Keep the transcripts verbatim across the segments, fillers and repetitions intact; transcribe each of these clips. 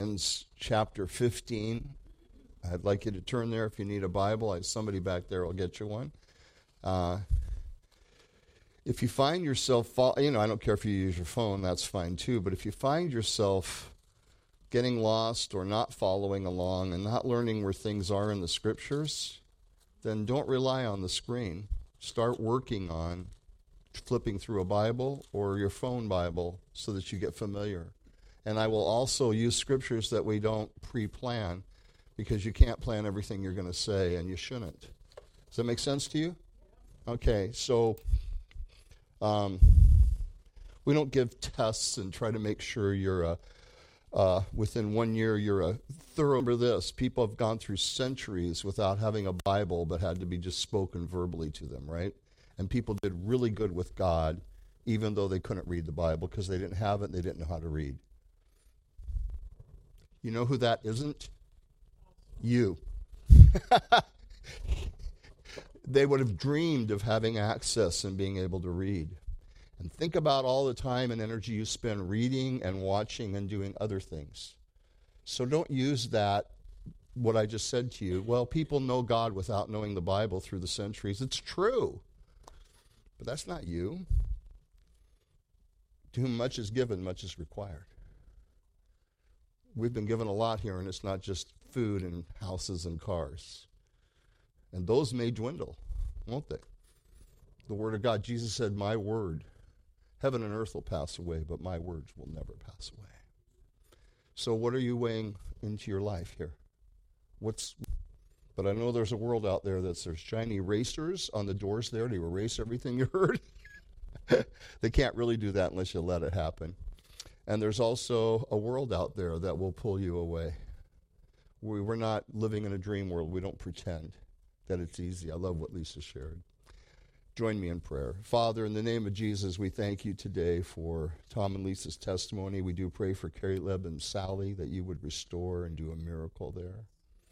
Corinthians chapter fifteen. I'd like you to turn there if you need a Bible. I, somebody back there will get you one. Uh, if you find yourself, fo- you know, I don't care if you use your phone, that's fine too, but if you find yourself getting lost or not following along and not learning where things are in the Scriptures, then don't rely on the screen. Start working on flipping through a Bible or your phone Bible so that you get familiar. And I will also use Scriptures that we don't pre-plan, because you can't plan everything you're going to say, and you shouldn't. Does that make sense to you? Okay, so um, we don't give tests and try to make sure you're a, uh, within one year you're a thorough. Remember this, people have gone through centuries without having a Bible, but had to be just spoken verbally to them, right? And people did really good with God, even though they couldn't read the Bible, because they didn't have it and they didn't know how to read. You know who that isn't? You. They would have dreamed of having access and being able to read. And think about all the time and energy you spend reading and watching and doing other things. So don't use that, what I just said to you. Well, people know God without knowing the Bible through the centuries. It's true. But that's not you. To whom much is given, much is required. We've been given a lot here, and it's not just food and houses and cars. And those may dwindle, won't they? The Word of God, Jesus said, my word, heaven and earth will pass away, but my words will never pass away. So what are you weighing into your life here? What's? But I know there's a world out there that's there's shiny erasers on the doors there to erase everything you heard. They can't really do that unless you let it happen. And there's also a world out there that will pull you away. We, we're not living in a dream world. We don't pretend that it's easy. I love what Lisa shared. Join me in prayer. Father, in the name of Jesus, we thank you today for Tom and Lisa's testimony. We do pray for Caleb and Sally that you would restore and do a miracle there.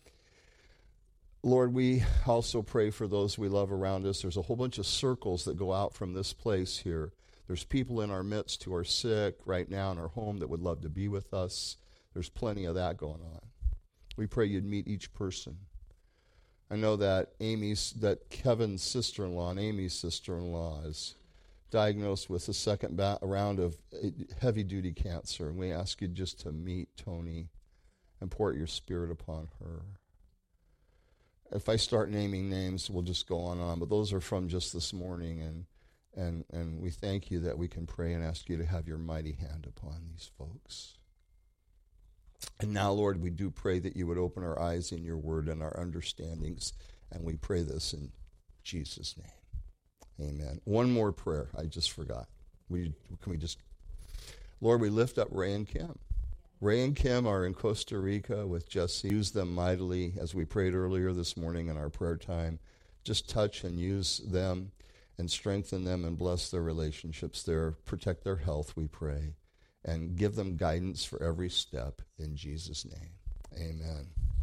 Lord, we also pray for those we love around us. There's a whole bunch of circles that go out from this place here. There's people in our midst who are sick right now in our home that would love to be with us. There's plenty of that going on. We pray you'd meet each person. I know that Amy's, that Kevin's sister-in-law and Amy's sister-in-law is diagnosed with a second ba- round of heavy-duty cancer, and we ask you just to meet Tony and pour out your spirit upon her. If I start naming names, we'll just go on and on, but those are from just this morning, and and and we thank you that we can pray and ask you to have your mighty hand upon these folks. And now, Lord, we do pray that you would open our eyes in your word and our understandings, and we pray this in Jesus' name. Amen. One more prayer. I just forgot. We Can we just... Lord, we lift up Ray and Kim. Ray and Kim are in Costa Rica with Jesse. Use them mightily, as we prayed earlier this morning in our prayer time. Just touch and use them and strengthen them and bless their relationships there. Protect their health, we pray. And give them guidance for every step in Jesus' name. Amen.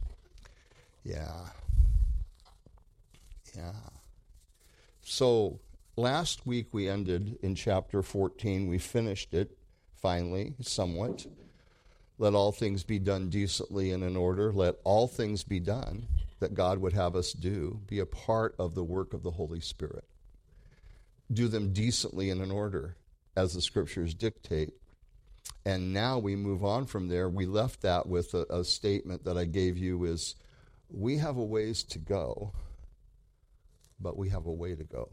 Yeah. Yeah. So last week we ended in chapter fourteen. We finished it, finally, somewhat. Let all things be done decently and in order. Let all things be done that God would have us do be a part of the work of the Holy Spirit. Do them decently and in order, as the Scriptures dictate. And now we move on from there. We left that with a, a statement that I gave you is, we have a ways to go, but we have a way to go.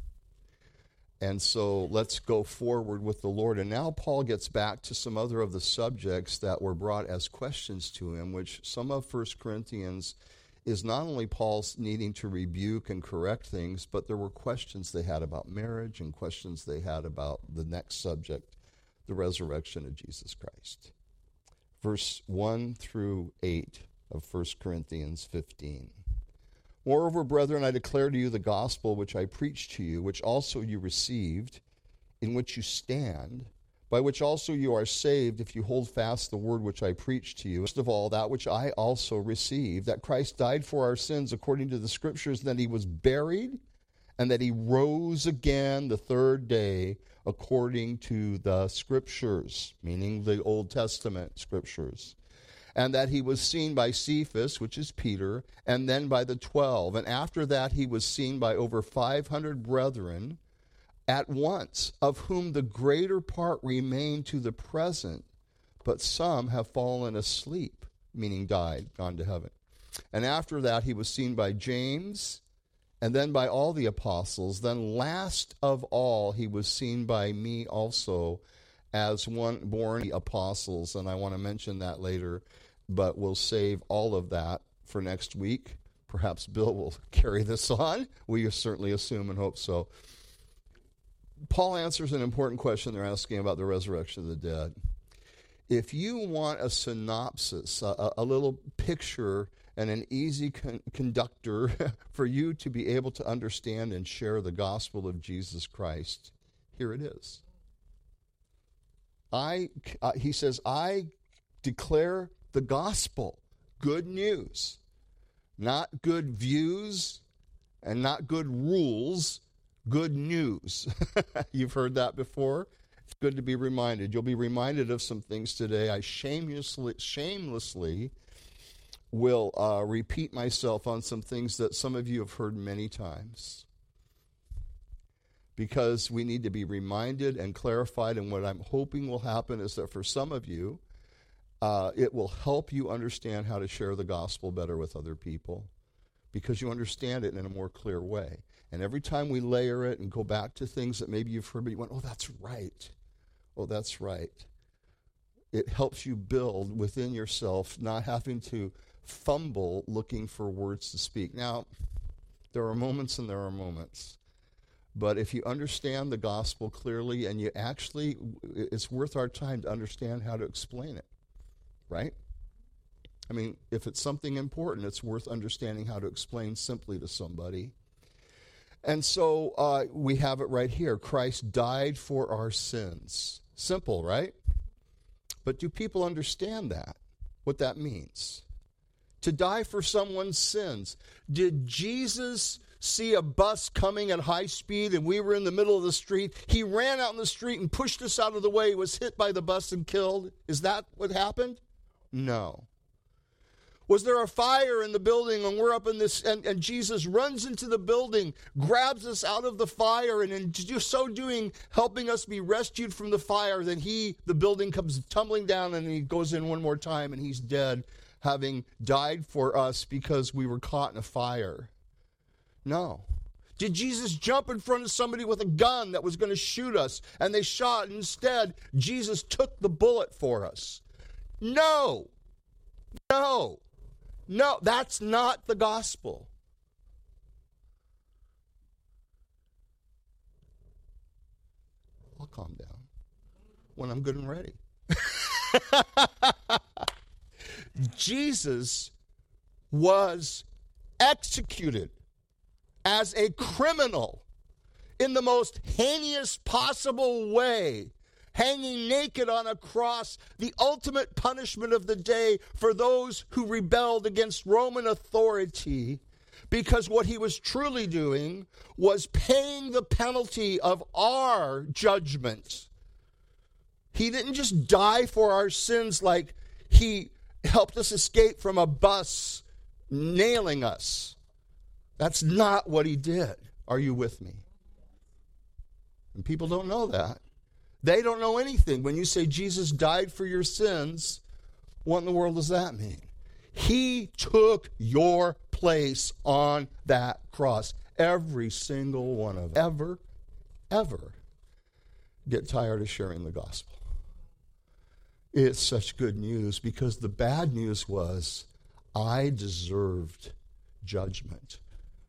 And so let's go forward with the Lord. And now Paul gets back to some other of the subjects that were brought as questions to him, which some of First Corinthians is not only Paul's needing to rebuke and correct things, but there were questions they had about marriage and questions they had about the next subject, the resurrection of Jesus Christ. Verse one through eight of First Corinthians fifteen. Moreover, brethren, I declare to you the gospel which I preached to you, which also you received, in which you stand, by which also you are saved, if you hold fast the word which I preached to you. First of all, that which I also received, that Christ died for our sins according to the Scriptures, that he was buried, and that he rose again the third day according to the Scriptures, meaning the Old Testament Scriptures. and that he was seen by Cephas, which is Peter, and then by the twelve. And after that he was seen by over five hundred brethren at once, of whom the greater part remain to the present, but some have fallen asleep, meaning died, gone to heaven. And after that he was seen by James, and then by all the apostles. Then last of all he was seen by me also, as one born the apostles. And I want to mention that later, but we'll save all of that for next week. Perhaps Bill will carry this on. We certainly assume and hope so. Paul answers an important question they're asking about the resurrection of the dead. If you want a synopsis, a, a little picture and an easy con- conductor for you to be able to understand and share the gospel of Jesus Christ, here it is. I, uh, he says, I declare the gospel, good news, not good views and not good rules, good news. You've heard that before. It's good to be reminded. You'll be reminded of some things today. I shamelessly, shamelessly will uh, repeat myself on some things that some of you have heard many times, because we need to be reminded and clarified. And what I'm hoping will happen is that for some of you, uh, it will help you understand how to share the gospel better with other people, because you understand it in a more clear way. And every time we layer it and go back to things that maybe you've heard, but you went, oh, that's right. Oh, that's right. It helps you build within yourself, not having to fumble looking for words to speak. Now, there are moments and there are moments. But if you understand the gospel clearly, and you actually, it's worth our time to understand how to explain it, right? I mean, if it's something important, it's worth understanding how to explain simply to somebody. And so uh, we have it right here. Christ died for our sins. Simple, right? But do people understand that? What that means? To die for someone's sins. Did Jesus see a bus coming at high speed and we were in the middle of the street? He ran out in the street and pushed us out of the way. He was hit by the bus and killed. Is that what happened? No. Was there a fire in the building and we're up in this, and, and Jesus runs into the building, grabs us out of the fire, and in so doing, helping us be rescued from the fire, then he, the building comes tumbling down and he goes in one more time and he's dead, having died for us because we were caught in a fire? No. Did Jesus jump in front of somebody with a gun that was going to shoot us and they shot, and instead Jesus took the bullet for us? No. No. No, that's not the gospel. I'll calm down when I'm good and ready. Jesus was executed as a criminal in the most heinous possible way, hanging naked on a cross, the ultimate punishment of the day for those who rebelled against Roman authority, because what he was truly doing was paying the penalty of our judgment. He didn't just die for our sins like he helped us escape from a bus nailing us. That's not what he did. Are you with me? And people don't know that. They don't know anything. When you say Jesus died for your sins, what in the world does that mean? He took your place on that cross. Every single one of us. Ever, ever get tired of sharing the gospel. It's such good news, because the bad news was I deserved judgment.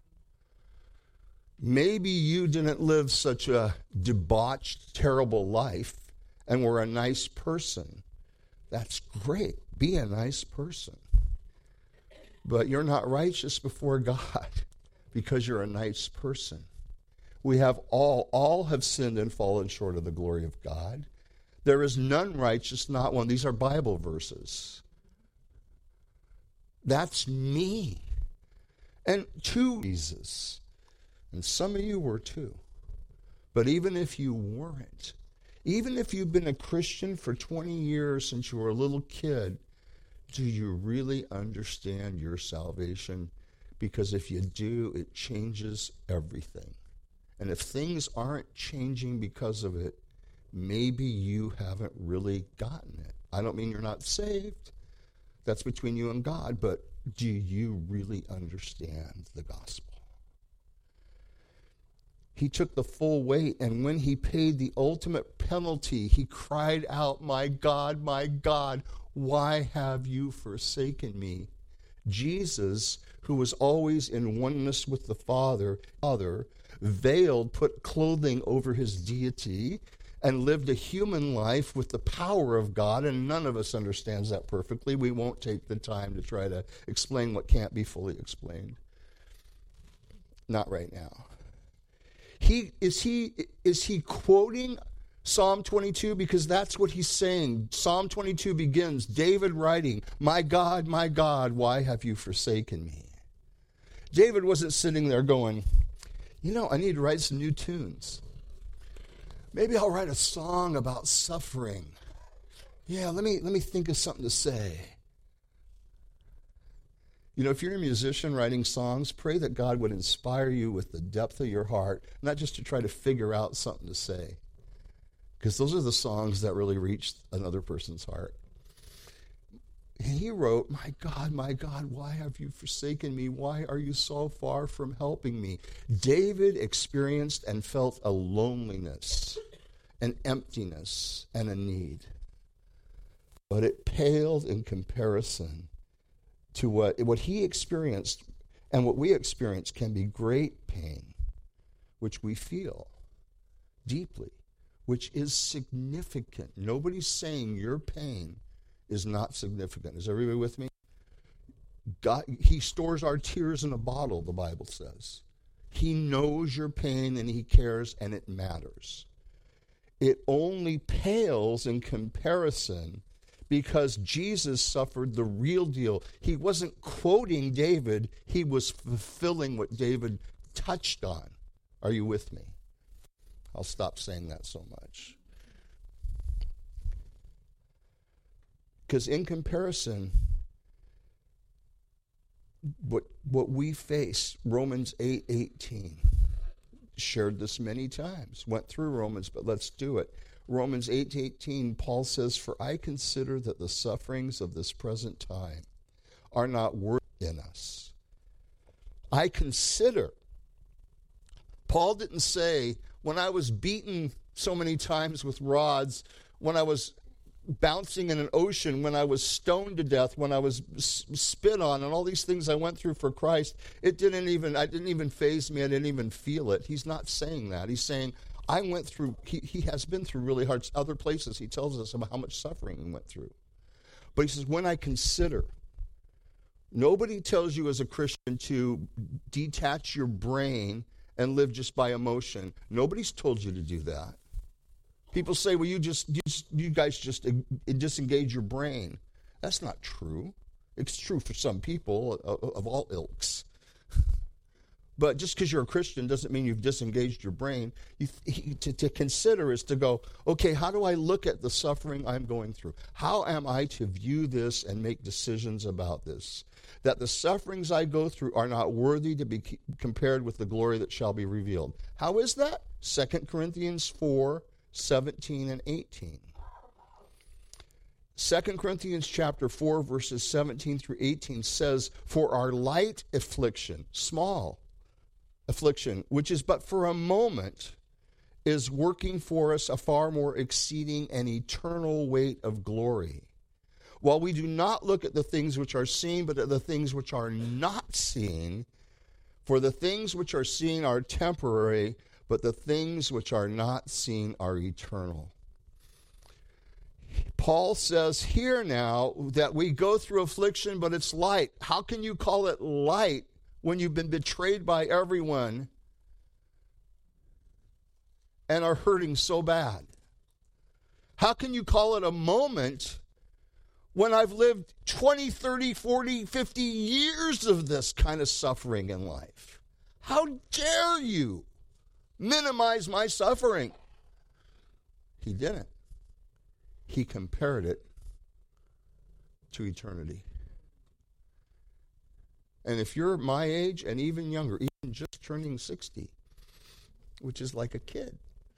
Maybe you didn't live such a debauched, terrible life and were a nice person. That's great. Be a nice person. But you're not righteous before God because you're a nice person. We have all, all have sinned and fallen short of the glory of God. There is none righteous, not one. These are Bible verses. That's me. And to Jesus. And some of you were too. But even if you weren't, even if you've been a Christian for twenty years since you were a little kid, do you really understand your salvation? Because if you do, it changes everything. And if things aren't changing because of it, maybe you haven't really gotten it. I don't mean you're not saved. That's between you and God. But do you really understand the gospel? He took the full weight, and when he paid the ultimate penalty, he cried out, "My God, my God, why have you forsaken me?" Jesus, who was always in oneness with the Father, Father, veiled, put clothing over his deity, and lived a human life with the power of God, and none of us understands that perfectly. We won't take the time to try to explain what can't be fully explained. Not right now. He is he is he quoting Psalm twenty-two? Because that's what he's saying. Psalm twenty-two begins, David writing, "My God, my God, why have you forsaken me?" David wasn't sitting there going, you know, I need to write some new tunes. Maybe I'll write a song about suffering. Yeah, let me let me think of something to say. You know, if you're a musician writing songs, pray that God would inspire you with the depth of your heart, not just to try to figure out something to say. Because those are the songs that really reach another person's heart. And he wrote, "My God, my God, why have you forsaken me? Why are you so far from helping me?" David experienced and felt a loneliness, an emptiness, and a need. But it paled in comparison to what, what he experienced, and what we experience can be great pain, which we feel deeply, which is significant. Nobody's saying your pain is not significant. Is everybody with me? God, he stores our tears in a bottle, the Bible says. He knows your pain and he cares, and it matters. It only pales in comparison because Jesus suffered the real deal. He wasn't quoting David, he was fulfilling what David touched on. Are you with me? I'll stop saying that so much. Because in comparison, what what we face, Romans eight eighteen, shared this many times, went through Romans, but let's do it. Romans eight eighteen, Paul says, "For I consider that the sufferings of this present time are not worth in us." I consider. Paul didn't say, when I was beaten so many times with rods, when I was bouncing in an ocean, when I was stoned to death, when I was spit on, and all these things I went through for Christ, it didn't even, I didn't even faze me, I didn't even feel it. He's not saying that. He's saying, I went through, he, he has been through really hard, other places he tells us about how much suffering he went through. But he says, when I consider, nobody tells you as a Christian to detach your brain and live just by emotion. Nobody's told you to do that. People say, well, you just, you, just, you guys just uh, disengage your brain. That's not true. It's true for some people of, of all ilks. But just because you're a Christian doesn't mean you've disengaged your brain. You, he, to, to consider is to go, okay, how do I look at the suffering I'm going through? How am I to view this and make decisions about this? That the sufferings I go through are not worthy to be compared with the glory that shall be revealed. How is that? Second Corinthians four, seventeen and eighteen. Second Corinthians chapter four, verses seventeen through eighteen says, "For our light affliction," small affliction, which is but for a moment, is working for us a far more exceeding and eternal weight of glory. While we do not look at the things which are seen, but at the things which are not seen. For the things which are seen are temporary, but the things which are not seen are eternal. Paul says here now that we go through affliction, but it's light. How can you call it light when you've been betrayed by everyone and are hurting so bad? How can you call it a moment when I've lived twenty, thirty, forty, fifty years of this kind of suffering in life? How dare you minimize my suffering? He didn't. He compared it to eternity. And if you're my age and even younger, even just turning sixty, which is like a kid,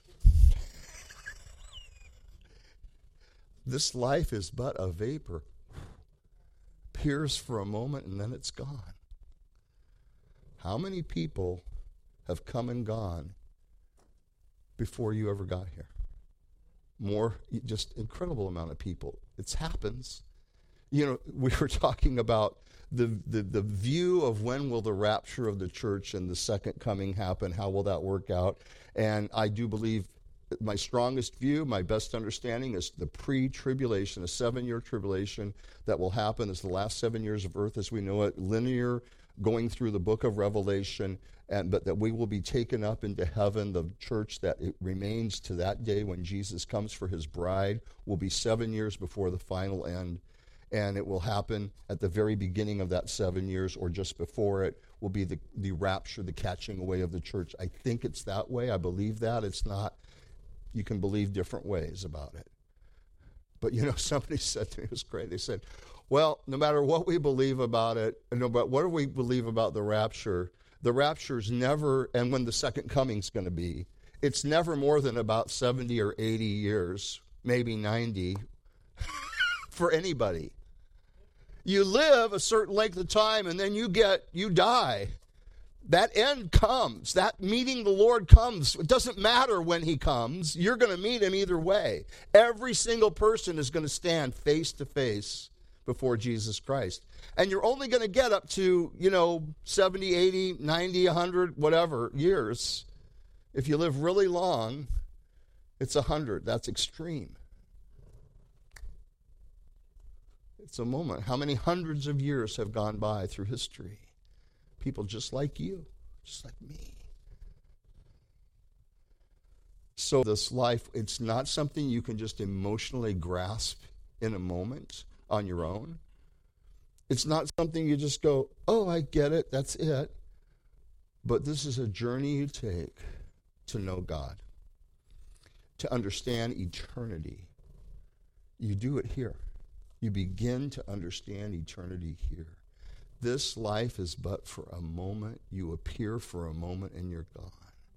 this life is but a vapor. Appears for a moment and then it's gone. How many people have come and gone before you ever got here? More, just incredible amount of people. It happens. You know, we were talking about the, the, the view of when will the rapture of the church and the second coming happen, how will that work out? And I do believe my strongest view, my best understanding is the pre-tribulation, a seven-year tribulation that will happen as the last seven years of earth as we know it, linear, going through the book of Revelation, and but that we will be taken up into heaven. The church that it remains to that day when Jesus comes for his bride will be seven years before the final end, and it will happen at the very beginning of that seven years or just before it will be the, the rapture, the catching away of the church. I think it's that way. I believe that. It's not. You can believe different ways about it. But, you know, somebody said to me, it was great. They said, well, no matter what we believe about it, no matter what do we believe about the rapture, the rapture's never, and when the second coming's going to be, it's never more than about seventy or eighty years, maybe ninety, for anybody. You live a certain length of time, and then you get, you die. That end comes. That meeting the Lord comes. It doesn't matter when he comes. You're going to meet him either way. Every single person is going to stand face to face before Jesus Christ. And you're only going to get up to, you know, seventy, eighty, ninety, one hundred, whatever years. If you live really long, it's one hundred. That's extreme. It's a moment. How many hundreds of years have gone by through history? People just like you, just like me. So this life, it's not something you can just emotionally grasp in a moment on your own. It's not something you just go, oh, I get it, that's it. But this is a journey you take to know God, to understand eternity. You do it here. You begin to understand eternity here. This life is but for a moment. You appear for a moment and you're gone.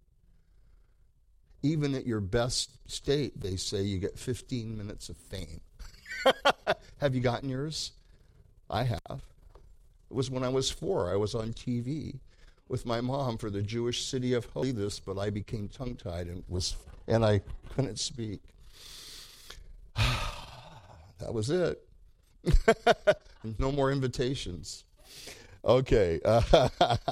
Even at your best state, they say you get fifteen minutes of fame. Have you gotten yours? I have. It was when I was four. I was on T V with my mom for the Jewish city of Holy this, but I became tongue-tied and was and I couldn't speak. That was it. No more invitations. Okay. Uh,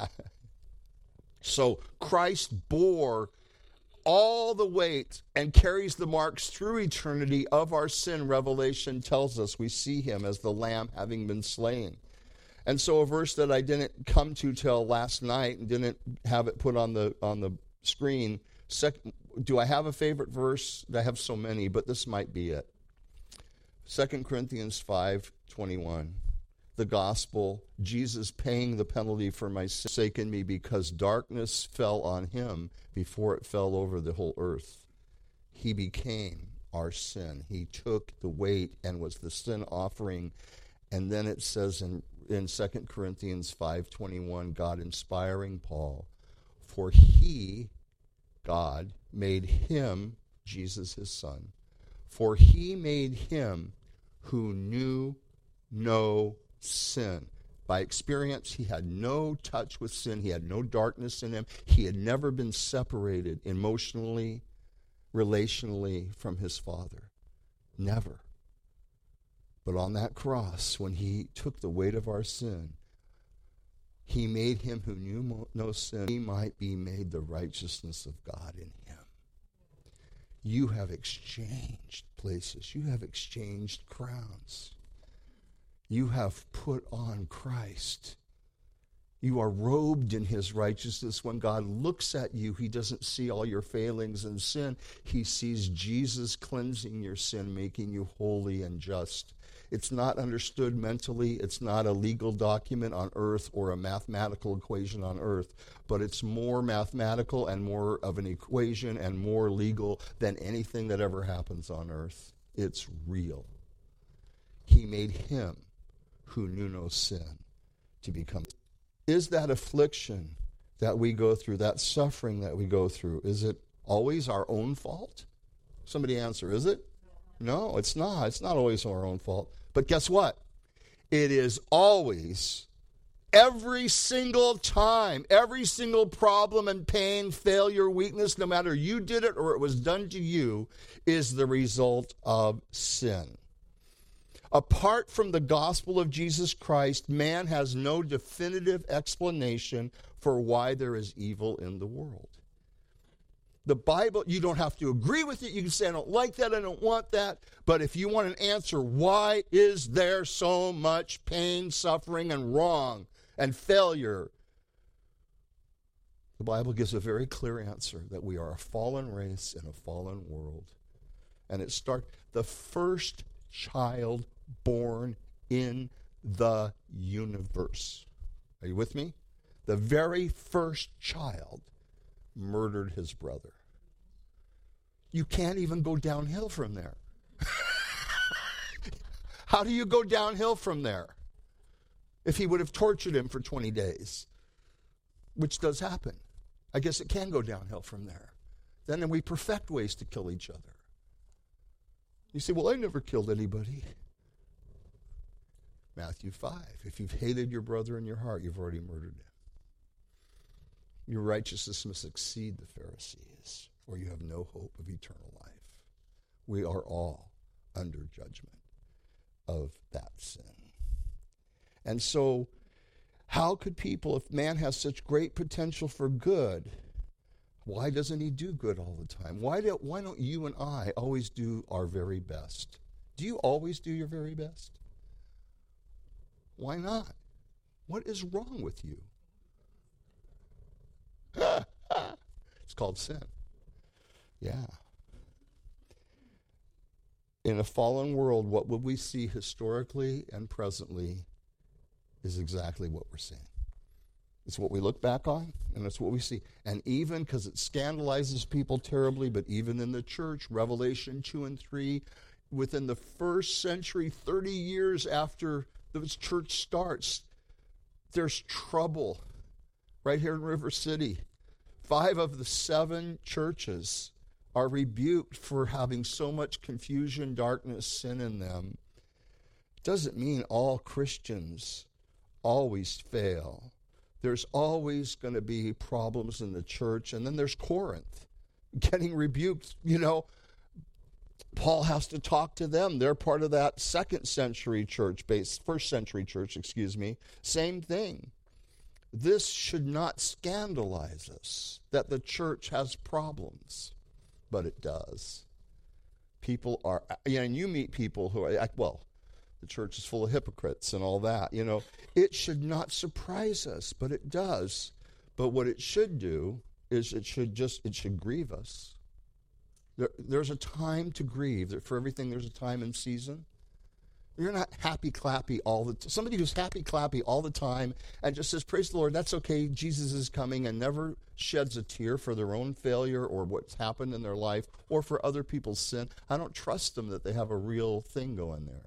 so Christ bore all the weight and carries the marks through eternity of our sin. Revelation tells us we see him as the Lamb having been slain. And so a verse that I didn't come to till last night and didn't have it put on the on the screen. Sec- do I have a favorite verse? I have so many, but this might be it. Second Corinthians five twenty-one. The gospel, Jesus paying the penalty for my sin, forsaken me because darkness fell on him before it fell over the whole earth. He became our sin. He took the weight and was the sin offering. And then it says in, in Second Corinthians five twenty-one, God inspiring Paul, for he, God, made him, Jesus his son, for he made him who knew no sin. By experience, he had no touch with sin. He had no darkness in him. He had never been separated emotionally, relationally from his Father. Never. But on that cross, when he took the weight of our sin, he made him who knew no sin, he might be made the righteousness of God in him. You have exchanged places. You have exchanged crowns. You have put on Christ. You are robed in his righteousness. When God looks at you, he doesn't see all your failings and sin. He sees Jesus cleansing your sin, making you holy and just. It's not understood mentally. It's not a legal document on earth or a mathematical equation on earth, but it's more mathematical and more of an equation and more legal than anything that ever happens on earth. It's real. He made him who knew no sin to become. Is that affliction that we go through, that suffering that we go through, is it always our own fault? Somebody answer, is it? No, it's not. It's not always our own fault. But guess what? It is always, every single time, every single problem and pain, failure, weakness, no matter you did it or it was done to you, is the result of sin. Apart from the gospel of Jesus Christ, man has no definitive explanation for why there is evil in the world. The Bible, you don't have to agree with it. You can say, I don't like that, I don't want that. But if you want an answer, why is there so much pain, suffering, and wrong and failure? The Bible gives a very clear answer that we are a fallen race in a fallen world. And it starts, the first child born in the universe. Are you with me? The very first child murdered his brother. You can't even go downhill from there. How do you go downhill from there? If he would have tortured him for twenty days, which does happen. I guess it can go downhill from there. Then we perfect ways to kill each other. You say, well, I never killed anybody. Matthew five, if you've hated your brother in your heart, you've already murdered him. Your righteousness must exceed the Pharisees, or you have no hope of eternal life. We are all under judgment of that sin. And so, how could people, if man has such great potential for good, why doesn't he do good all the time? Why, do, why don't you and I always do our very best? Do you always do your very best? Why not? What is wrong with you? It's called sin. Yeah. In a fallen world, what would we see historically and presently is exactly what we're seeing. It's what we look back on, and it's what we see. And even, because it scandalizes people terribly, but even in the church, Revelation two and three, within the first century, thirty years after the church starts, there's trouble right here in River City. Five of the seven churches are rebuked for having so much confusion, darkness, sin in them. Doesn't mean all Christians always fail. There's always going to be problems in the church. And then there's Corinth getting rebuked. You know, Paul has to talk to them. They're part of that second century church, base, first century church, excuse me. Same thing. This should not scandalize us that the church has problems, but it does. People are, you know, and you meet people who are, well, the church is full of hypocrites and all that. You know, it should not surprise us, but it does. But what it should do is it should just, it should grieve us. There, there's a time to grieve. For everything, there's a time and season. You're not happy-clappy all the time. Somebody who's happy-clappy all the time and just says, praise the Lord, that's okay, Jesus is coming, and never sheds a tear for their own failure or what's happened in their life or for other people's sin. I don't trust them that they have a real thing going there.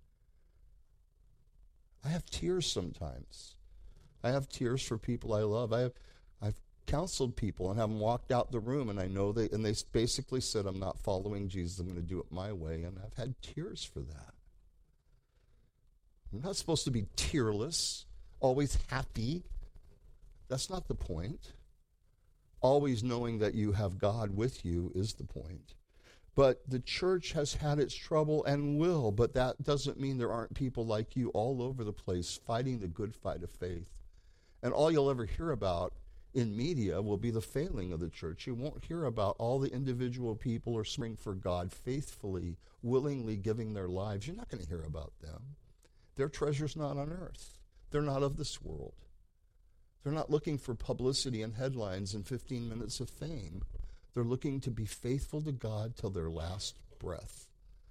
I have tears sometimes. I have tears for people I love. I have, I've counseled people and have them walked out the room, and I know they, and they basically said, I'm not following Jesus, I'm going to do it my way, and I've had tears for that. I'm not supposed to be tearless, always happy. That's not the point. Always knowing that you have God with you is the point. But the church has had its trouble and will, but that doesn't mean there aren't people like you all over the place fighting the good fight of faith. And all you'll ever hear about in media will be the failing of the church. You won't hear about all the individual people who are serving for God faithfully, willingly giving their lives. You're not going to hear about them. Their treasure's not on earth. They're not of this world. They're not looking for publicity and headlines and fifteen minutes of fame. They're looking to be faithful to God till their last breath.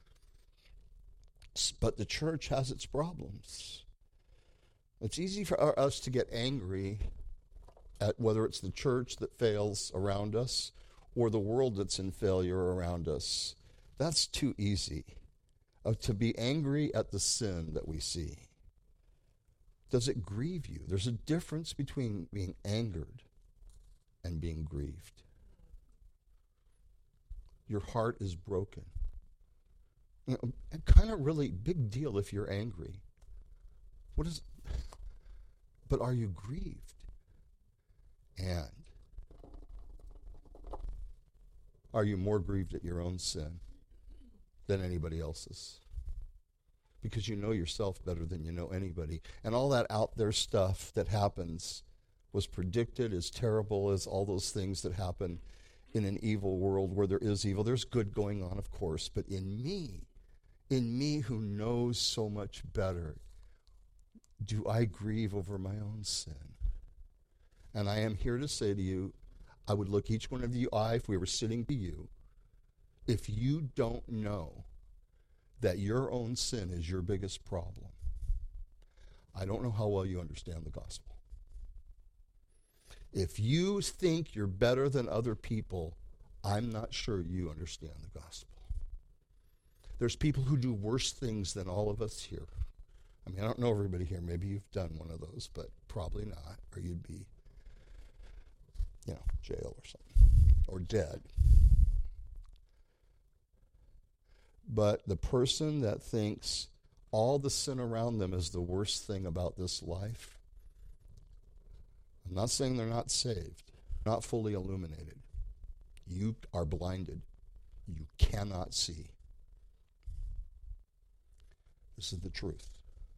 But the church has its problems. It's easy for us to get angry at whether it's the church that fails around us or the world that's in failure around us. That's too easy. Uh, to be angry at the sin that we see. Does it grieve you? There's a difference between being angered and being grieved. Your heart is broken. You know, kind of really big deal if you're angry. What is, but are you grieved? And are you more grieved at your own sin than anybody else's? Because you know yourself better than you know anybody. And all that out there stuff that happens was predicted, as terrible as all those things that happen in an evil world where there is evil. There's good going on, of course, but in me, in me who knows so much better, do I grieve over my own sin? And I am here to say to you, I would look each one of you eye if we were sitting to you. If you don't know that your own sin is your biggest problem, I don't know how well you understand the gospel. If you think you're better than other people, I'm not sure you understand the gospel. There's people who do worse things than all of us here. I mean, I don't know everybody here. Maybe you've done one of those, but probably not, or you'd be, you know, jail or something, or dead. But the person that thinks all the sin around them is the worst thing about this life, I'm not saying they're not saved, not fully illuminated. You are blinded. You cannot see. This is the truth.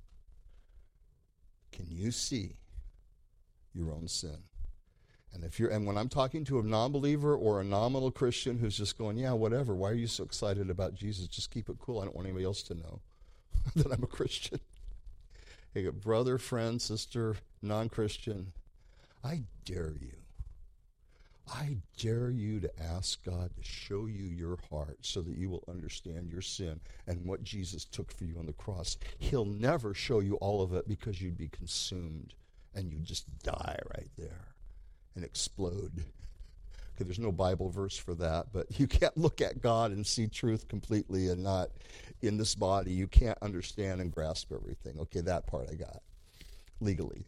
Can you see your own sin? And if you're, and when I'm talking to a non-believer or a nominal Christian who's just going, yeah, whatever, why are you so excited about Jesus? Just keep it cool. I don't want anybody else to know that I'm a Christian. Hey, brother, friend, sister, non-Christian, I dare you. I dare you to ask God to show you your heart so that you will understand your sin and what Jesus took for you on the cross. He'll never show you all of it because you'd be consumed and you'd just die right there and explode. Okay, there's no Bible verse for that, but you can't look at God and see truth completely and not in this body. You can't understand and grasp everything. Okay, that part I got legally.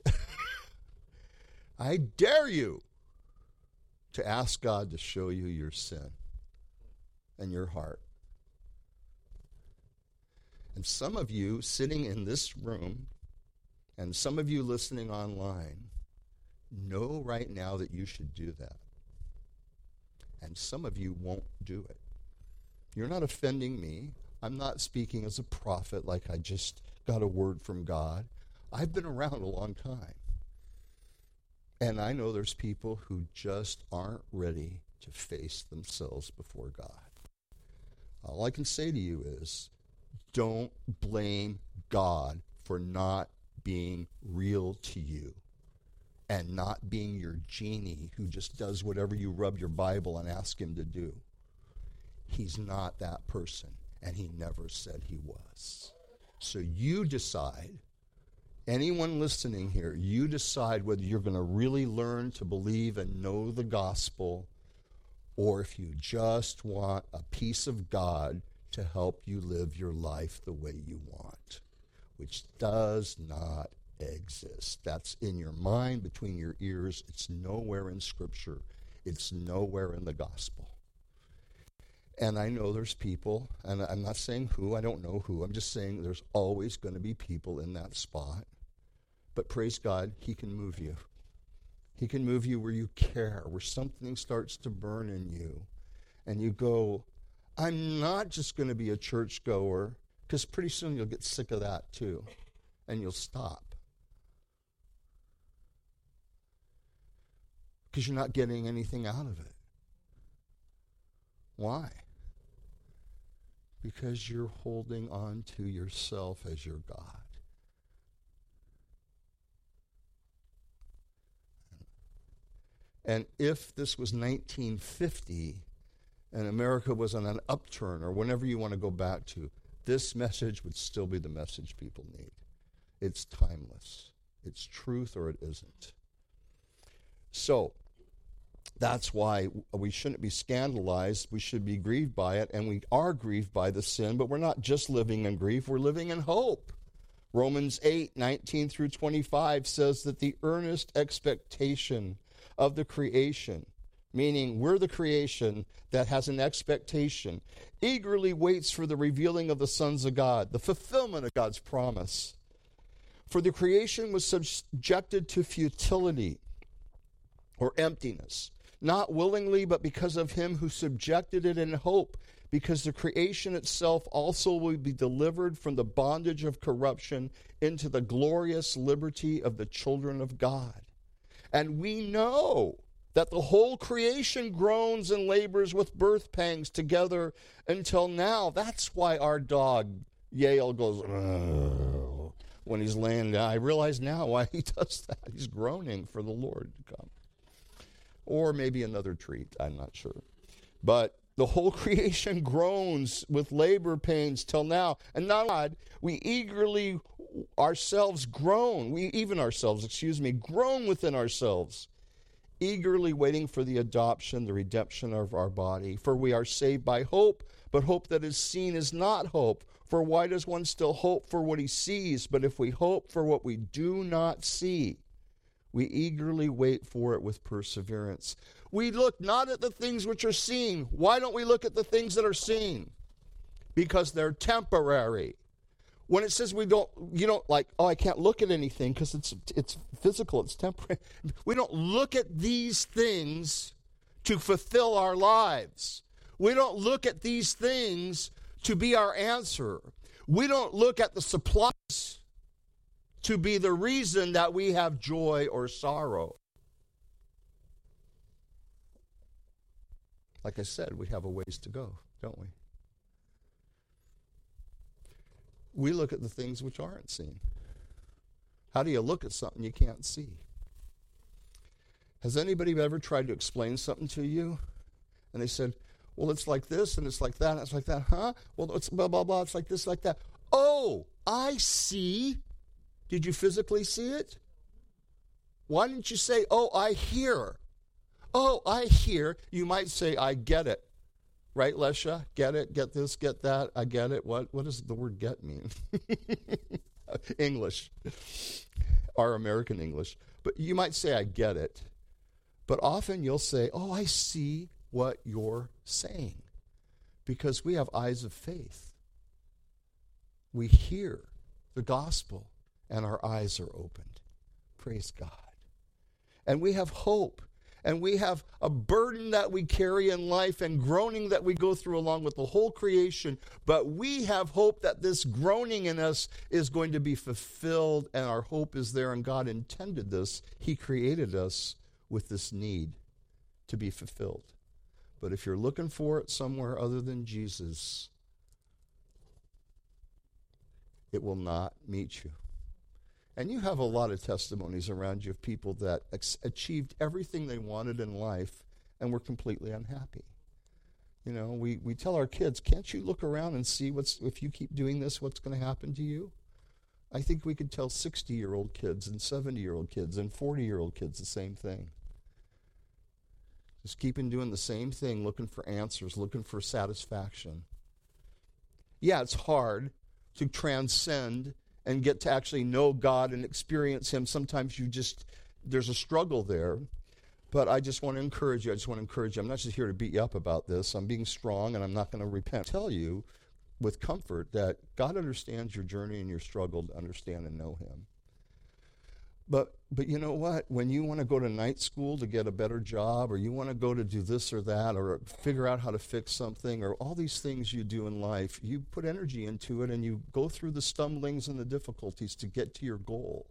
I dare you to ask God to show you your sin and your heart. And some of you sitting in this room and some of you listening online know right now that you should do that. And some of you won't do it. You're not offending me. I'm not speaking as a prophet like I just got a word from God. I've been around a long time. And I know there's people who just aren't ready to face themselves before God. All I can say to you is, don't blame God for not being real to you and not being your genie who just does whatever you rub your Bible and ask him to do. He's not that person, and he never said he was. So you decide. Anyone listening here, you decide whether you're going to really learn to believe and know the gospel, or if you just want a piece of God to help you live your life the way you want, which does not exist. That's in your mind, between your ears. It's nowhere in Scripture. It's nowhere in the gospel. And I know there's people, and I'm not saying who, I don't know who, I'm just saying there's always going to be people in that spot. But praise God, he can move you. He can move you where you care, where something starts to burn in you. And you go, I'm not just going to be a churchgoer, because pretty soon you'll get sick of that too. And you'll stop. Because you're not getting anything out of it. Why? Because you're holding on to yourself as your God. And if this was nineteen fifty and America was on an upturn, or whenever you want to go back to, this message would still be the message people need. It's timeless. It's truth or it isn't. So, that's why we shouldn't be scandalized. We should be grieved by it, and we are grieved by the sin, but we're not just living in grief. We're living in hope. Romans eight, nineteen through twenty-five says that the earnest expectation of the creation, meaning we're the creation that has an expectation, eagerly waits for the revealing of the sons of God, the fulfillment of God's promise. For the creation was subjected to futility or emptiness, not willingly, but because of him who subjected it in hope, because the creation itself also will be delivered from the bondage of corruption into the glorious liberty of the children of God. And we know that the whole creation groans and labors with birth pangs together until now. That's why our dog, Yale, goes, "Ugh," when he's laying down. I realize now why he does that. He's groaning for the Lord to come. Or maybe another treat, I'm not sure. But the whole creation groans with labor pains till now. And not God, we eagerly ourselves groan, we even ourselves, excuse me, groan within ourselves, eagerly waiting for the adoption, the redemption of our body. For we are saved by hope, but hope that is seen is not hope. For why does one still hope for what he sees? But if we hope for what we do not see, we eagerly wait for it with perseverance. We look not at the things which are seen. Why don't we look at the things that are seen? Because they're temporary. When it says we don't, you don't like, oh, I can't look at anything because it's it's physical, it's temporary. We don't look at these things to fulfill our lives. We don't look at these things to be our answer. We don't look at the supplies to be the reason that we have joy or sorrow. Like I said, we have a ways to go, don't we? We look at the things which aren't seen. How do you look at something you can't see? Has anybody ever tried to explain something to you? And they said, well, it's like this, and it's like that, and it's like that. Huh? Well, it's blah, blah, blah. It's like this, like that. Oh, I see. Did you physically see it? Why didn't you say, oh, I hear? Oh, I hear. You might say, I get it. Right, Lesha? Get it, get this, get that. I get it. What What does the word get mean? English. Our American English. But you might say, I get it. But often you'll say, oh, I see what you're saying. Because we have eyes of faith. We hear the gospel and our eyes are opened. Praise God. And we have hope. And we have a burden that we carry in life and groaning that we go through along with the whole creation. But we have hope that this groaning in us is going to be fulfilled, and our hope is there. And God intended this. He created us with this need to be fulfilled. But if you're looking for it somewhere other than Jesus, it will not meet you. And you have a lot of testimonies around you of people that ex- achieved everything they wanted in life and were completely unhappy. You know, we, we tell our kids, can't you look around and see what's if you keep doing this, what's going to happen to you? I think we could tell sixty-year-old kids and seventy-year-old kids and forty-year-old kids the same thing. Just keeping doing the same thing, looking for answers, looking for satisfaction. Yeah, it's hard to transcend and get to actually know God and experience Him. Sometimes you just, there's a struggle there. But I just want to encourage you. I just want to encourage you. I'm not just here to beat you up about this. I'm being strong, and I'm not going to repent. I tell you with comfort that God understands your journey and your struggle to understand and know Him. But but you know what? When you want to go to night school to get a better job, or you want to go to do this or that, or figure out how to fix something, or all these things you do in life, you put energy into it and you go through the stumblings and the difficulties to get to your goal.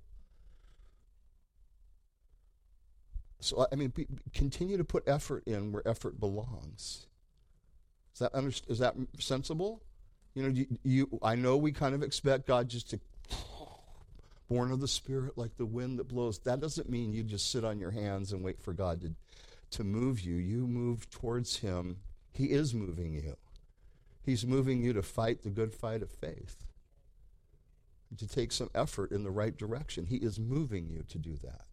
So, I mean, be, continue to put effort in where effort belongs. Is that, under, is that sensible? You know, you, you, I know we kind of expect God just to born of the Spirit like the wind that blows. That doesn't mean you just sit on your hands and wait for God to, to move you. You move towards Him. He is moving you. He's moving you to fight the good fight of faith, to take some effort in the right direction. He is moving you to do that.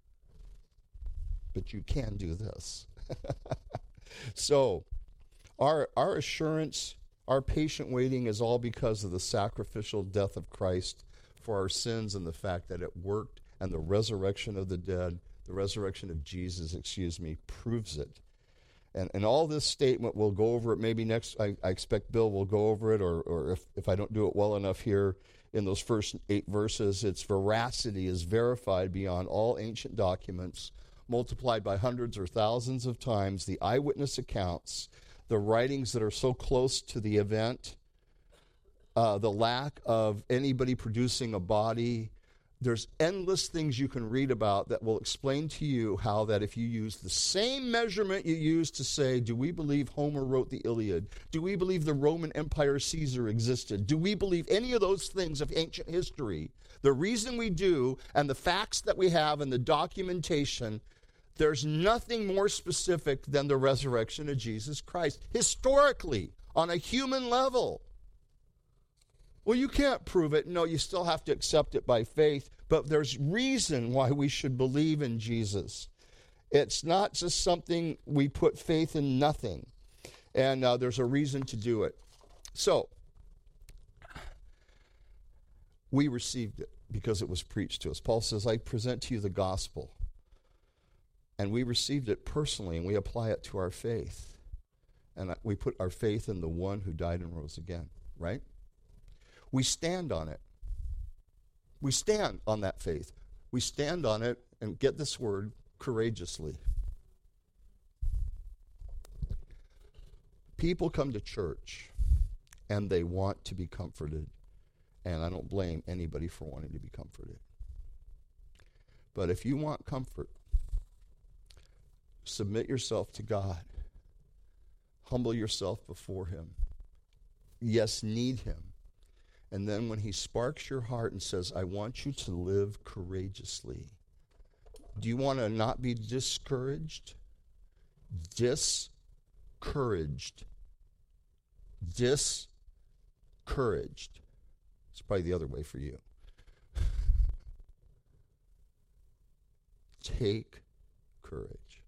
But you can do this. So, our our assurance, our patient waiting is all because of the sacrificial death of Christ for our sins and the fact that it worked, and the resurrection of the dead, the resurrection of Jesus, excuse me, proves it. And, and all this statement, we'll go over it maybe next, I, I expect Bill will go over it, or, or if, if I don't do it well enough here in those first eight verses, its veracity is verified beyond all ancient documents, multiplied by hundreds or thousands of times, the eyewitness accounts, the writings that are so close to the event, uh, the lack of anybody producing a body. There's endless things you can read about that will explain to you how that if you use the same measurement you use to say, do we believe Homer wrote the Iliad? Do we believe the Roman Empire Caesar existed? Do we believe any of those things of ancient history? The reason we do, and the facts that we have and the documentation, there's nothing more specific than the resurrection of Jesus Christ, historically, on a human level. Well, you can't prove it. No, you still have to accept it by faith. But there's reason why we should believe in Jesus. It's not just something we put faith in nothing. And uh, there's a reason to do it. So, we received it because it was preached to us. Paul says, I present to you the gospel. And we received it personally, and we apply it to our faith. And we put our faith in the one who died and rose again, right? We stand on it. We stand on that faith. We stand on it, and get this word, courageously. People come to church, and they want to be comforted. And I don't blame anybody for wanting to be comforted. But if you want comfort, submit yourself to God. Humble yourself before Him. Yes, need Him. And then when He sparks your heart and says, I want you to live courageously. Do you want to not be discouraged? Discouraged. Discouraged. It's probably the other way for you. Take courage.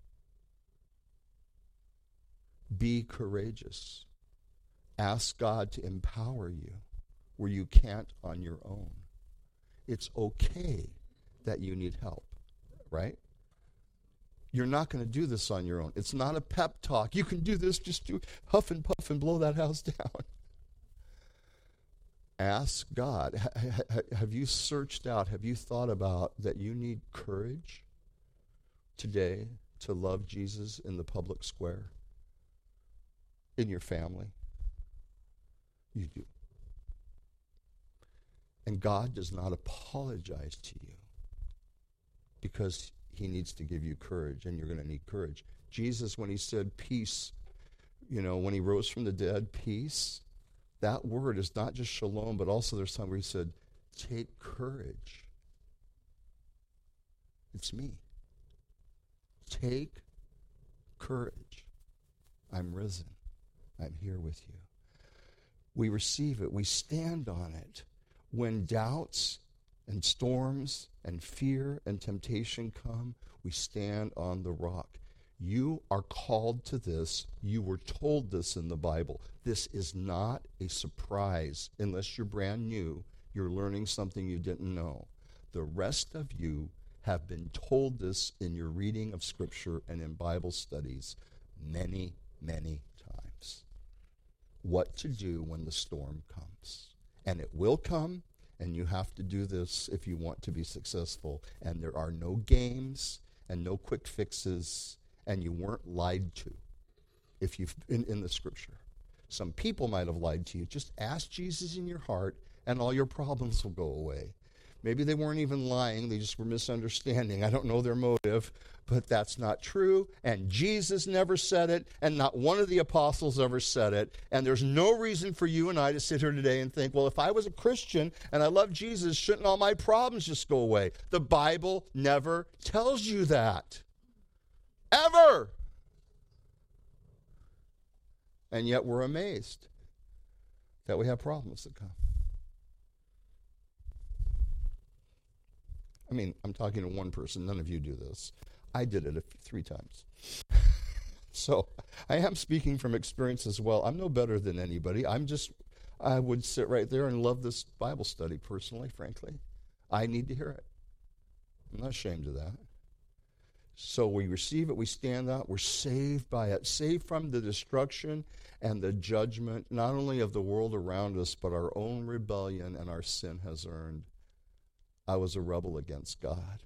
Be courageous. Ask God to empower you where you can't on your own. It's okay that you need help, right? You're not going to do this on your own. It's not a pep talk. You can do this, just do huff and puff and blow that house down. Ask God. Have you searched out, have you thought about that you need courage today to love Jesus in the public square? In your family? You do. And God does not apologize to you because He needs to give you courage, and you're going to need courage. Jesus, when He said peace, you know, when He rose from the dead, peace, that word is not just shalom, but also there's time where He said, take courage. It's me. Take courage. I'm risen. I'm here with you. We receive it. We stand on it. When doubts and storms and fear and temptation come, we stand on the rock. You are called to this. You were told this in the Bible. This is not a surprise unless you're brand new. You're learning something you didn't know. The rest of you have been told this in your reading of Scripture and in Bible studies many, many times. What to do when the storm comes. And it will come, and you have to do this if you want to be successful. And there are no games and no quick fixes, and you weren't lied to if you've been in the Scripture. Some people might have lied to you. Just ask Jesus in your heart, and all your problems will go away. Maybe they weren't even lying. They just were misunderstanding. I don't know their motive, but that's not true. And Jesus never said it, and not one of the apostles ever said it. And there's no reason for you and I to sit here today and think, well, if I was a Christian and I love Jesus, shouldn't all my problems just go away? The Bible never tells you that. Ever. And yet we're amazed that we have problems that come. I mean, I'm talking to one person. None of you do this. I did it a few, three times. So I am speaking from experience as well. I'm no better than anybody. I'm just, I would sit right there and love this Bible study personally, frankly. I need to hear it. I'm not ashamed of that. So we receive it, we stand up, we're saved by it, saved from the destruction and the judgment, not only of the world around us, but our own rebellion and our sin has earned. I was a rebel against God.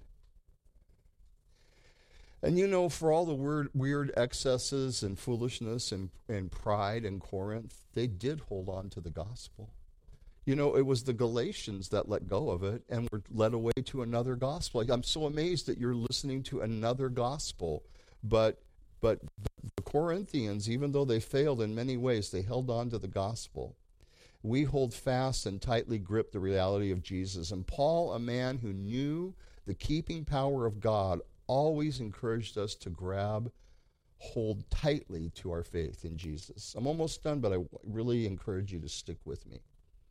And you know, for all the weird, weird excesses and foolishness and, and pride in Corinth, they did hold on to the gospel. You know, it was the Galatians that let go of it and were led away to another gospel. Like, I'm so amazed that you're listening to another gospel. But but the Corinthians, even though they failed in many ways, they held on to the gospel. We hold fast and tightly grip the reality of Jesus. And Paul, a man who knew the keeping power of God, always encouraged us to grab hold tightly to our faith in Jesus. I'm almost done, but I really encourage you to stick with me.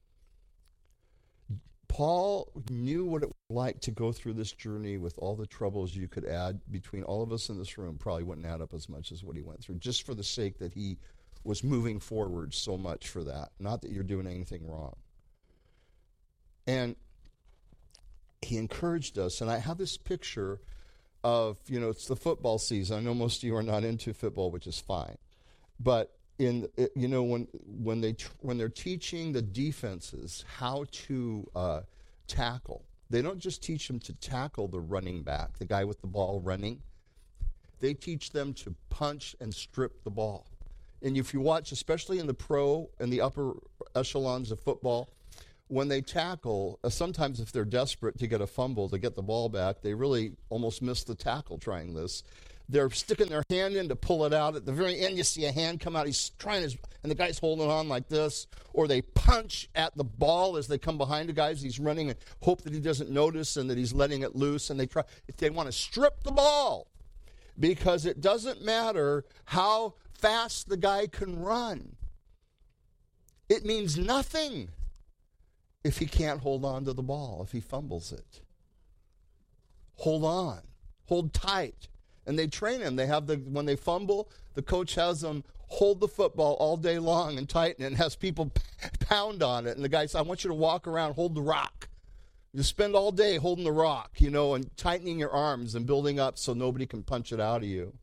Paul knew what it was like to go through this journey with all the troubles you could add between all of us in this room. Probably wouldn't add up as much as what he went through, just for the sake that he was moving forward so much for that. Not that you're doing anything wrong. And he encouraged us, and I have this picture of, you know, it's the football season. I know most of you are not into football, which is fine. But in, you know, when when they when they're teaching the defenses how to uh, tackle, they don't just teach them to tackle the running back, the guy with the ball running. They teach them to punch and strip the ball. And if you watch, especially in the pro and the upper echelons of football, when they tackle, uh, sometimes if they're desperate to get a fumble, to get the ball back, they really almost miss the tackle trying this. They're sticking their hand in to pull it out. At the very end, you see a hand come out. He's trying his, and the guy's holding on like this. Or they punch at the ball as they come behind the guy. He's running and hope that he doesn't notice and that he's letting it loose. And they try, they want to strip the ball, because it doesn't matter how fast the guy can run. It means nothing if he can't hold on to the ball, if he fumbles it. Hold on. Hold tight. And they train him. They have the, when they fumble, the coach has them hold the football all day long and tighten it, and has people pound on it. And the guy says, I want you to walk around, hold the rock. You spend all day holding the rock, you know, and tightening your arms and building up so nobody can punch it out of you.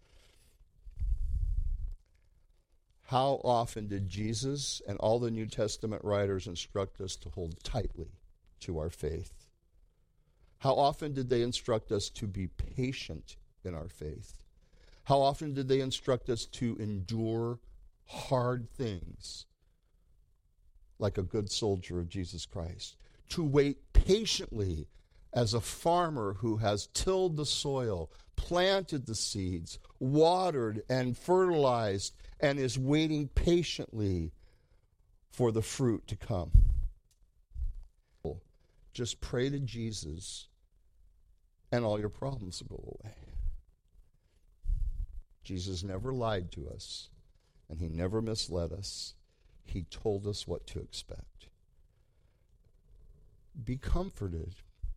How often did Jesus and all the New Testament writers instruct us to hold tightly to our faith? How often did they instruct us to be patient in our faith? How often did they instruct us to endure hard things like a good soldier of Jesus Christ? To wait patiently as a farmer who has tilled the soil, planted the seeds, watered and fertilized, and is waiting patiently for the fruit to come. Just pray to Jesus and all your problems will go away. Jesus never lied to us, and he never misled us. He told us what to expect. Be comforted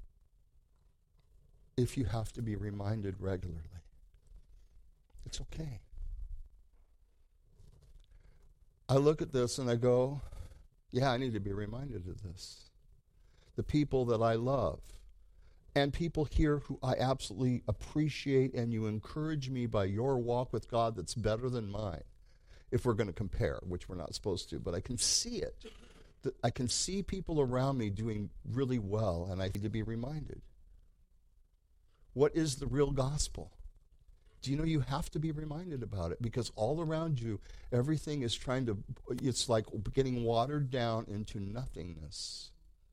if you have to be reminded regularly. It's okay. I look at this and I go, yeah, I need to be reminded of this. The people that I love, and people here who I absolutely appreciate, and you encourage me by your walk with God that's better than mine, if we're going to compare, which we're not supposed to, but I can see it. I can see people around me doing really well, and I need to be reminded. What is the real gospel? Do you know you have to be reminded about it? Because all around you, everything is trying to, it's like getting watered down into nothingness.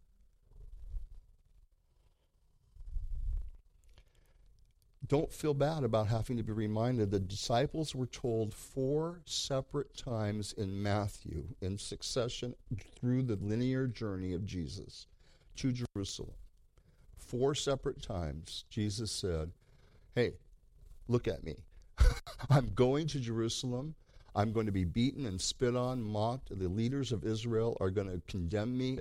Don't feel bad about having to be reminded. The disciples were told four separate times in Matthew, in succession through the linear journey of Jesus to Jerusalem. Four separate times, Jesus said, hey, look at me. I'm going to Jerusalem. I'm going to be beaten and spit on, mocked. The leaders of Israel are going to condemn me.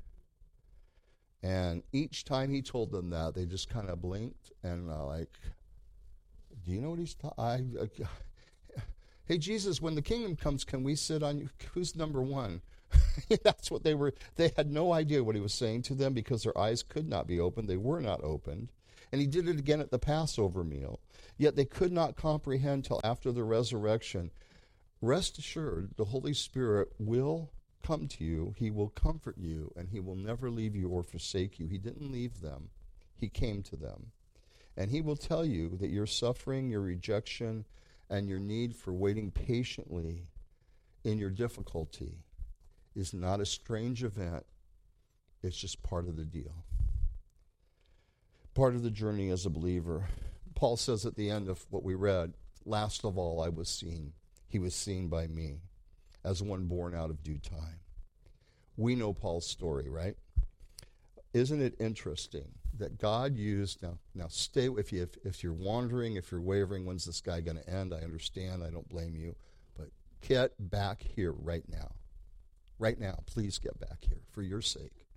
And each time he told them that, they just kind of blinked and uh, like, do you know what he's talking? Uh, hey, Jesus, when the kingdom comes, can we sit on you? Who's number one? That's what they were. They had no idea what he was saying to them because their eyes could not be opened. They were not opened. And he did it again at the Passover meal. Yet they could not comprehend till after the resurrection. Rest assured, the Holy Spirit will come to you. He will comfort you, and he will never leave you or forsake you. He didn't leave them. He came to them. And he will tell you that your suffering, your rejection, and your need for waiting patiently in your difficulty is not a strange event. It's just part of the deal. Part of the journey as a believer. Paul says at the end of what we read, last of all I was seen. He was seen by me as one born out of due time. We know Paul's story, right? Isn't it interesting that God used, now, now stay, if, you, if, if you're wandering, if you're wavering, when's this guy going to end? I understand, I don't blame you. But get back here right now. Right now, please get back here for your sake.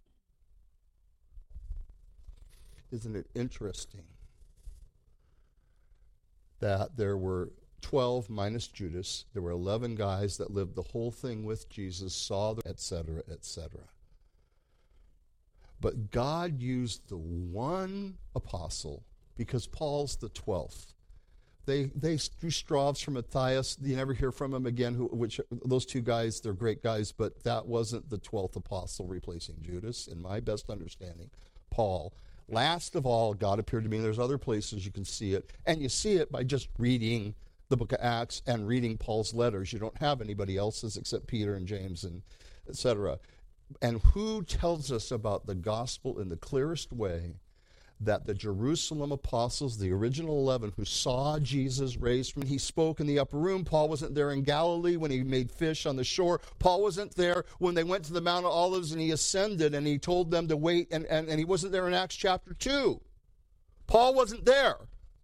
Isn't it interesting that there were twelve minus Judas, there were eleven guys that lived the whole thing with Jesus, saw the et cetera, et cetera. But God used the one apostle because Paul's the twelfth. They they drew straws from Matthias. You never hear from him again. Who, which those two guys, they're great guys, but that wasn't the twelfth apostle replacing Judas, in my best understanding. Paul. Last of all, God appeared to me. There's other places you can see it, and you see it by just reading the book of Acts and reading Paul's letters. You don't have anybody else's except Peter and James and et cetera. And who tells us about the gospel in the clearest way? That the Jerusalem apostles, the original eleven who saw Jesus raised from, he spoke in the upper room. Paul wasn't there in Galilee when he made fish on the shore. Paul wasn't there when they went to the Mount of Olives and he ascended and he told them to wait, and, and, and he wasn't there in Acts chapter two. Paul wasn't there.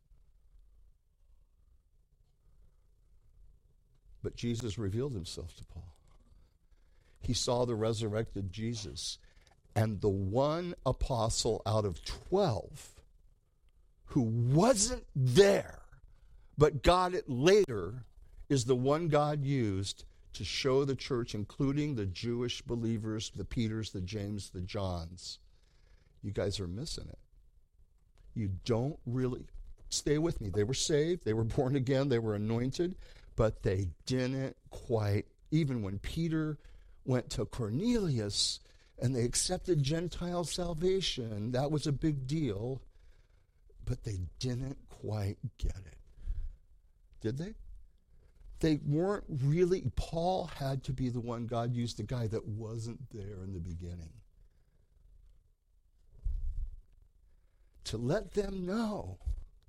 But Jesus revealed himself to Paul. He saw the resurrected Jesus. And the one apostle out of twelve who wasn't there, but got it later, is the one God used to show the church, including the Jewish believers, the Peters, the James, the Johns. You guys are missing it. You don't really, stay with me. They were saved, they were born again, they were anointed, but they didn't quite, even when Peter went to Cornelius and they accepted Gentile salvation, that was a big deal, but they didn't quite get it. Did they? They weren't really, Paul had to be the one God used, the guy that wasn't there in the beginning, to let them know,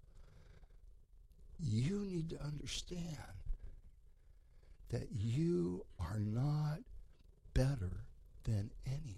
you need to understand that you are not better than anyone.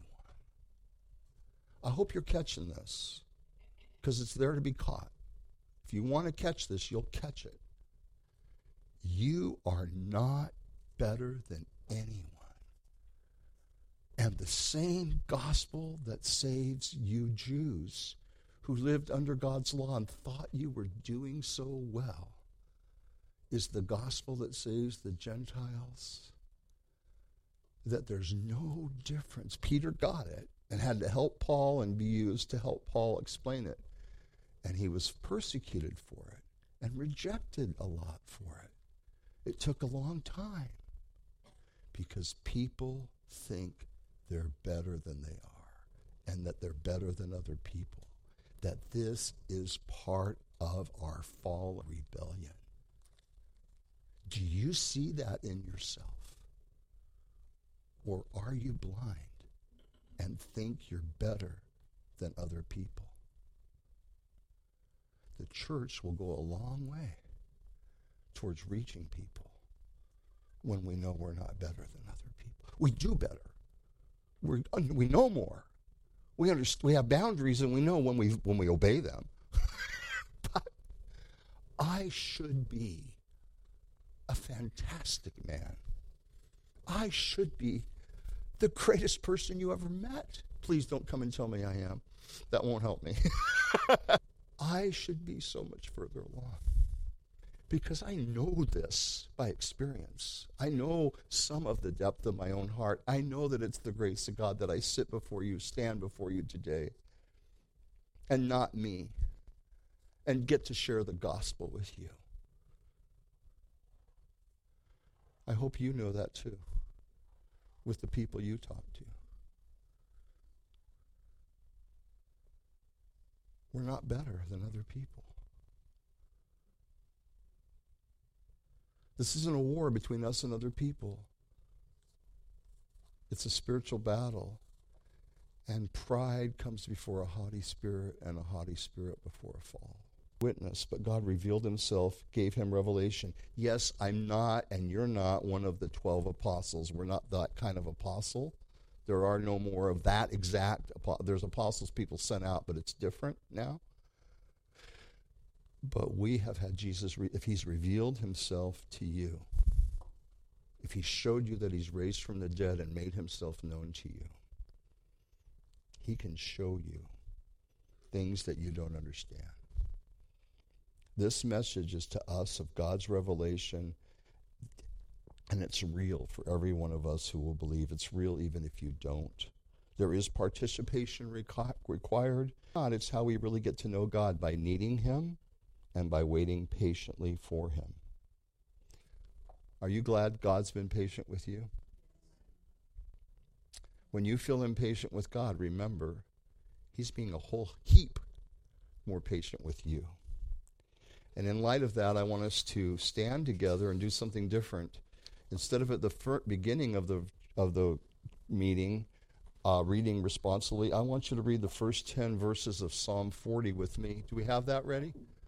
I hope you're catching this, because it's there to be caught. If you want to catch this, you'll catch it. You are not better than anyone. And the same gospel that saves you Jews who lived under God's law and thought you were doing so well is the gospel that saves the Gentiles. That there's no difference. Peter got it and had to help Paul and be used to help Paul explain it. And he was persecuted for it and rejected a lot for it. It took a long time because people think they're better than they are and that they're better than other people. That this is part of our fall rebellion. Do you see that in yourself? Or are you blind and think you're better than other people? The church will go a long way towards reaching people when we know we're not better than other people. We do better. We we know more. We understand. We have boundaries, and we know when we when we obey them. But I should be a fantastic man. I should be the greatest person you ever met. Please don't come and tell me I am. That won't help me. I should be so much further along Because I know this by experience. I know some of the depth of my own heart. I know that it's the grace of God that I sit before you, stand before you today, and not me, and get to share the gospel with you. I hope you know that too, with the people you talk to. We're not better than other people. This isn't a war between us and other people. It's a spiritual battle. And pride comes before a haughty spirit, and a haughty spirit before a fall. Witness, but God revealed himself, gave him revelation. Yes, I'm not, and you're not one of the twelve apostles. We're not that kind of apostle. There are no more of that exact, there's apostles people sent out, but it's different now. But we have had Jesus, re- if he's revealed himself to you, if he showed you that he's raised from the dead and made himself known to you, he can show you things that you don't understand. This message is to us of God's revelation, and it's real for every one of us who will believe. It's real even if you don't. There is participation requ- required. God, it's how we really get to know God, by needing him and by waiting patiently for him. Are you glad God's been patient with you? When you feel impatient with God, remember, he's being a whole heap more patient with you. And in light of that, I want us to stand together and do something different. Instead of at the fir- beginning of the of the meeting, uh, reading responsibly, I want you to read the first ten verses of Psalm forty with me. Do we have that ready?